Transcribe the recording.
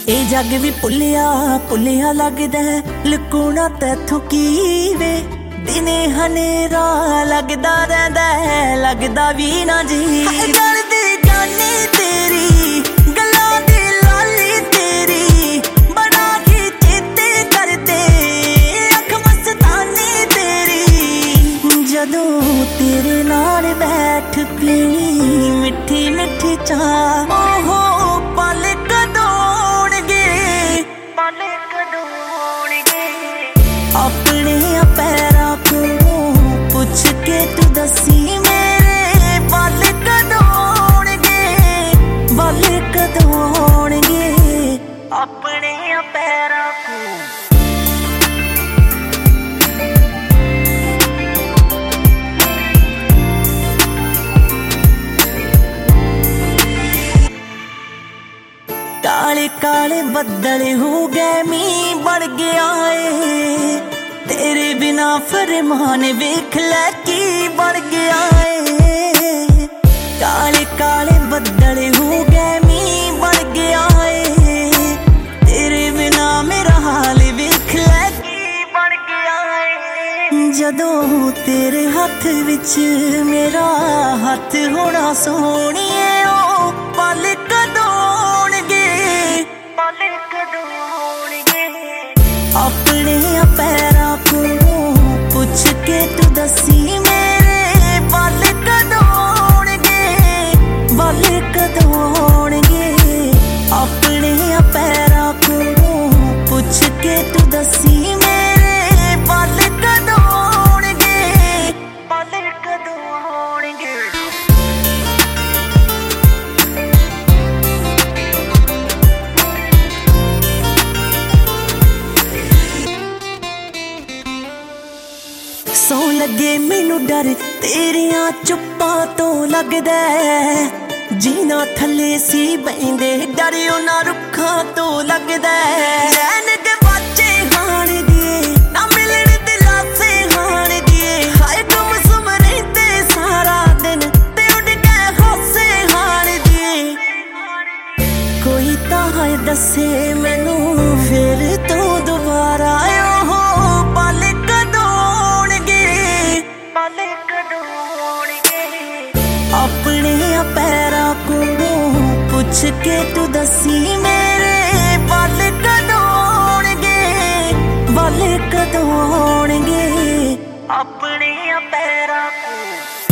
ए जग भी भुलिया भुलिया लगदा लुकूना तैथों की वे दिने हनेरा लगदा रहिंदा लगदा भी ना जी करदी जानी तेरी गल्लां दी लाली तेरी बड़ा ही चेते करदे अख मस्तानी तेरी जदों तेरे नाल बैठ पीनी मिठी मिठी चाह ओहो पल अपने पैरां को पुछ के तू दसी मेरे बल कदों होणगे बल कदों होणगे अपने पैरां को काले काले बदल हो गए मीं बढ़ गया है तेरे बिना फरमान वेख लै की बढ़ गया है काले काले बदल हो गए मीं बढ़ गया है तेरे बिना मेरा हाल वेख लै की बढ़ गया है जदों तेरे हथ विच मेरा हथ होना सोहणिए ओ पल कदों होणगे पल कदों होणगे अपने पैरां को पुछ के तू दसी मेरे बल कदों होणगे बल कदों होणगे अपने पैरां को पुछ के तू दसी मेरे बल कदों होणगे बल कदों होणगे सौ लगे मैनू डर तेरिया चुप्पां तो लगदा जीना थले सी बहिंदे डर उन्हां रुखां तो लगदा चैन दे बाचे हाण दिए ना मिलण दिलासे हाण दिए हाय तुम सुम रहिंदे सारा दिन ते उड़ गए हासे हाण दिए कोई तां है दसे मैनू फिर तो दोबारा ओहो पल अपने पैरां को पुछ के तू दसी मेरे बल कदों होणगे बल कदों होणगे अपने पैरां को